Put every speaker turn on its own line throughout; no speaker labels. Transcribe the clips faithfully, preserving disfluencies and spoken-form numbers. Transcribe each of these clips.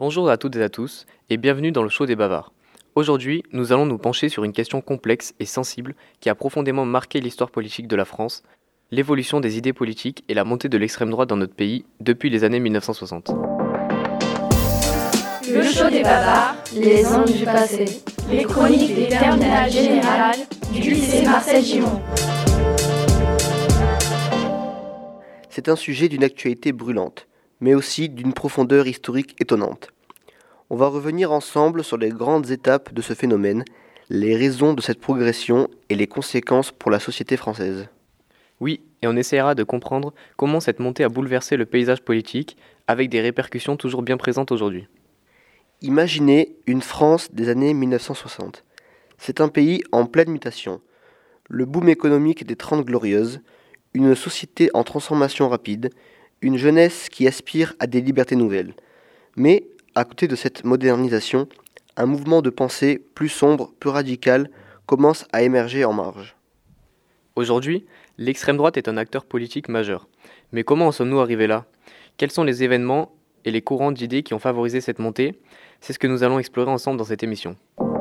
Bonjour à toutes et à tous et bienvenue dans le show des bavards. Aujourd'hui, nous allons nous pencher sur une question complexe et sensible qui a profondément marqué l'histoire politique de la France, l'évolution des idées politiques et la montée de l'extrême droite dans notre pays depuis les années mille neuf cent soixante.
Le show des bavards, les anges du passé, les chroniques des terminales générales du lycée Marcel Gimond.
C'est un sujet d'une actualité brûlante, mais aussi d'une profondeur historique étonnante. On va revenir ensemble sur les grandes étapes de ce phénomène, les raisons de cette progression et les conséquences pour la société française.
Oui, et on essaiera de comprendre comment cette montée a bouleversé le paysage politique, avec des répercussions toujours bien présentes aujourd'hui.
Imaginez une France des années mille neuf cent soixante. C'est un pays en pleine mutation. Le boom économique des Trente Glorieuses, une société en transformation rapide, une jeunesse qui aspire à des libertés nouvelles. Mais, à côté de cette modernisation, un mouvement de pensée plus sombre, plus radical, commence à émerger en marge.
Aujourd'hui, l'extrême droite est un acteur politique majeur. Mais comment en sommes-nous arrivés là ? Quels sont les événements et les courants d'idées qui ont favorisé cette montée ? C'est ce que nous allons explorer ensemble dans cette émission.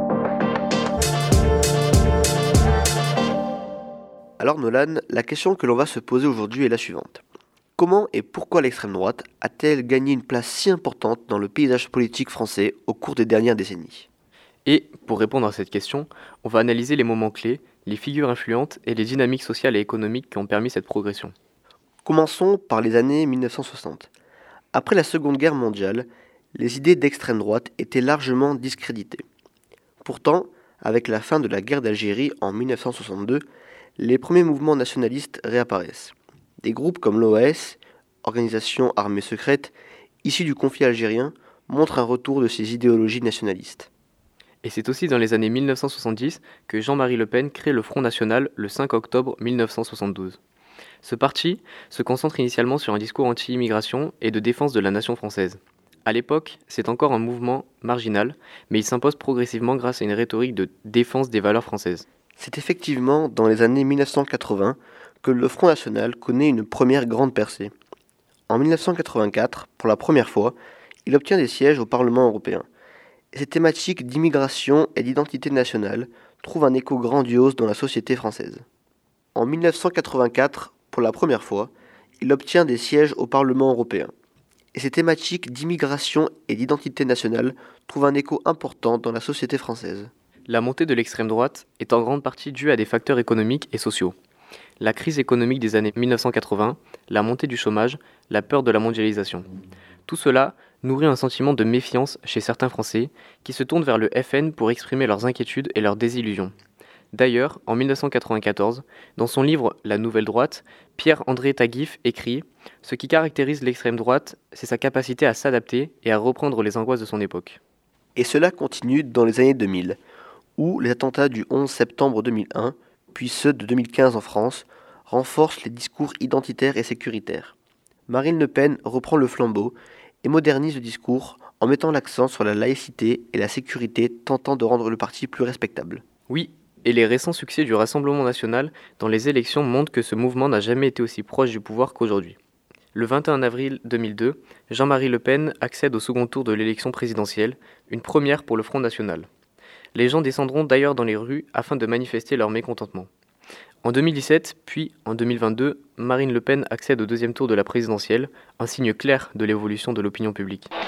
Alors Nolan, la question que l'on va se poser aujourd'hui est la suivante. Comment et pourquoi l'extrême droite a-t-elle gagné une place si importante dans le paysage politique français au cours des dernières décennies ?
Et, pour répondre à cette question, on va analyser les moments clés, les figures influentes et les dynamiques sociales et économiques qui ont permis cette progression.
Commençons par les années mille neuf cent soixante. Après la Seconde Guerre mondiale, les idées d'extrême droite étaient largement discréditées. Pourtant, avec la fin de la guerre d'Algérie en mille neuf cent soixante-deux, les premiers mouvements nationalistes réapparaissent. Des groupes comme l'O A S, organisation armée secrète, issus du conflit algérien, montrent un retour de ces idéologies nationalistes.
Et c'est aussi dans les années mille neuf cent soixante-dix que Jean-Marie Le Pen crée le Front National le cinq octobre mille neuf cent soixante-douze. Ce parti se concentre initialement sur un discours anti-immigration et de défense de la nation française. À l'époque, c'est encore un mouvement marginal, mais il s'impose progressivement grâce à une rhétorique de défense des valeurs françaises.
C'est effectivement dans les années mille neuf cent quatre-vingts que le Front National connaît une première grande percée. En mille neuf cent quatre-vingt-quatre, pour la première fois, il obtient des sièges au Parlement européen. Et ces thématiques d'immigration et d'identité nationale trouvent un écho grandiose dans la société française. En mille neuf cent quatre-vingt-quatre, pour la première fois, il obtient des sièges au Parlement européen. Et ces thématiques d'immigration et d'identité nationale trouvent un écho important dans la société française.
La montée de l'extrême droite est en grande partie due à des facteurs économiques et sociaux. La crise économique des années mille neuf cent quatre-vingts, la montée du chômage, la peur de la mondialisation. Tout cela nourrit un sentiment de méfiance chez certains Français qui se tournent vers le F N pour exprimer leurs inquiétudes et leurs désillusions. D'ailleurs, en mille neuf cent quatre-vingt-quatorze, dans son livre « La Nouvelle Droite », Pierre-André Taguif écrit « Ce qui caractérise l'extrême droite, c'est sa capacité à s'adapter et à reprendre les angoisses de son époque. »
Et cela continue dans les années deux mille, où les attentats du onze septembre deux mille un, puis ceux de deux mille quinze en France, renforcent les discours identitaires et sécuritaires. Marine Le Pen reprend le flambeau et modernise le discours en mettant l'accent sur la laïcité et la sécurité, tentant de rendre le parti plus respectable.
Oui, et les récents succès du Rassemblement national dans les élections montrent que ce mouvement n'a jamais été aussi proche du pouvoir qu'aujourd'hui. Le vingt et un avril deux mille deux, Jean-Marie Le Pen accède au second tour de l'élection présidentielle, une première pour le Front National. Les gens descendront d'ailleurs dans les rues afin de manifester leur mécontentement. En deux mille dix-sept, puis en deux mille vingt-deux, Marine Le Pen accède au deuxième tour de la présidentielle, un signe clair de l'évolution de l'opinion publique.
Plus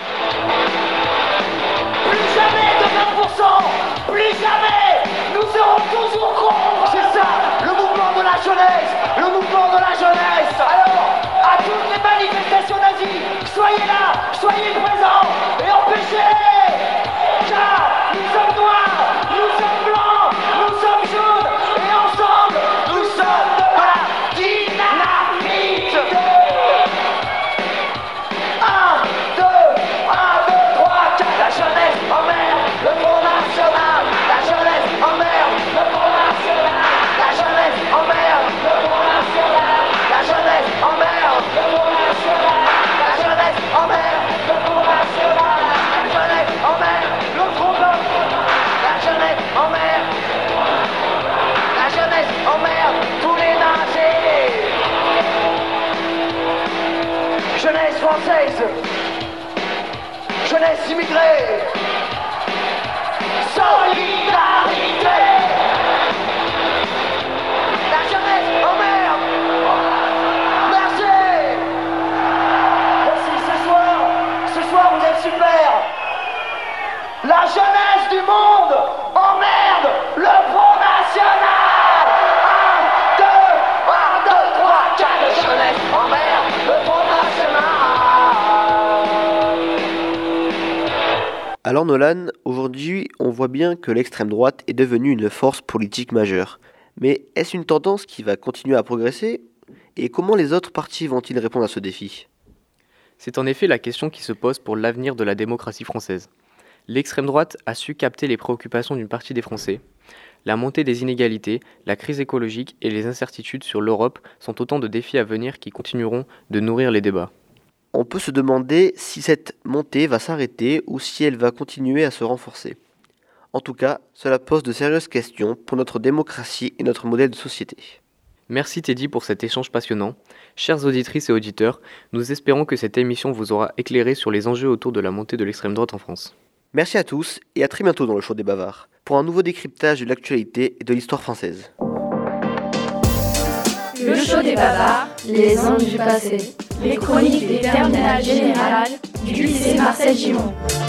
jamais de vingt pour cent, plus jamais, nous serons toujours contre. C'est ça, le mouvement de la jeunesse, le mouvement de la jeunesse. Alors, à toutes les manifestations nazies, soyez là, soyez présents et empêchez-les. Car nous sommes noirs, nous sommes blancs, nous sommes jaunes et ensemble, nous sommes de la dynamite. Un, deux, un, deux, trois, quatre. La jeunesse emmerde le Front National. La jeunesse emmerde le Front National. La jeunesse emmerde le Front National. La jeunesse emmerde le Front National. La jeunesse emmerde le Front National. La jeunesse jeunesse immigrée. Solidarité. La jeunesse, oh merde. Merci. Merci, ce soir, ce soir vous êtes super. La jeunesse du monde emmerde le Front National. Un, deux, un, deux, trois, quatre. La jeunesse emmerde le Front National.
Alors Nolan, aujourd'hui on voit bien que l'extrême droite est devenue une force politique majeure. Mais est-ce une tendance qui va continuer à progresser? Et comment les autres partis vont-ils répondre à ce défi?
C'est en effet la question qui se pose pour l'avenir de la démocratie française. L'extrême droite a su capter les préoccupations d'une partie des Français. La montée des inégalités, la crise écologique et les incertitudes sur l'Europe sont autant de défis à venir qui continueront de nourrir les débats.
On peut se demander si cette montée va s'arrêter ou si elle va continuer à se renforcer. En tout cas, cela pose de sérieuses questions pour notre démocratie et notre modèle de société.
Merci Teddy pour cet échange passionnant. Chères auditrices et auditeurs, nous espérons que cette émission vous aura éclairé sur les enjeux autour de la montée de l'extrême droite en France.
Merci à tous et à très bientôt dans le Show des Bavards pour un nouveau décryptage de l'actualité et de l'histoire française.
Le Show des Bavards, les anges du passé, les chroniques des terminales générales du lycée Marcel Gimond.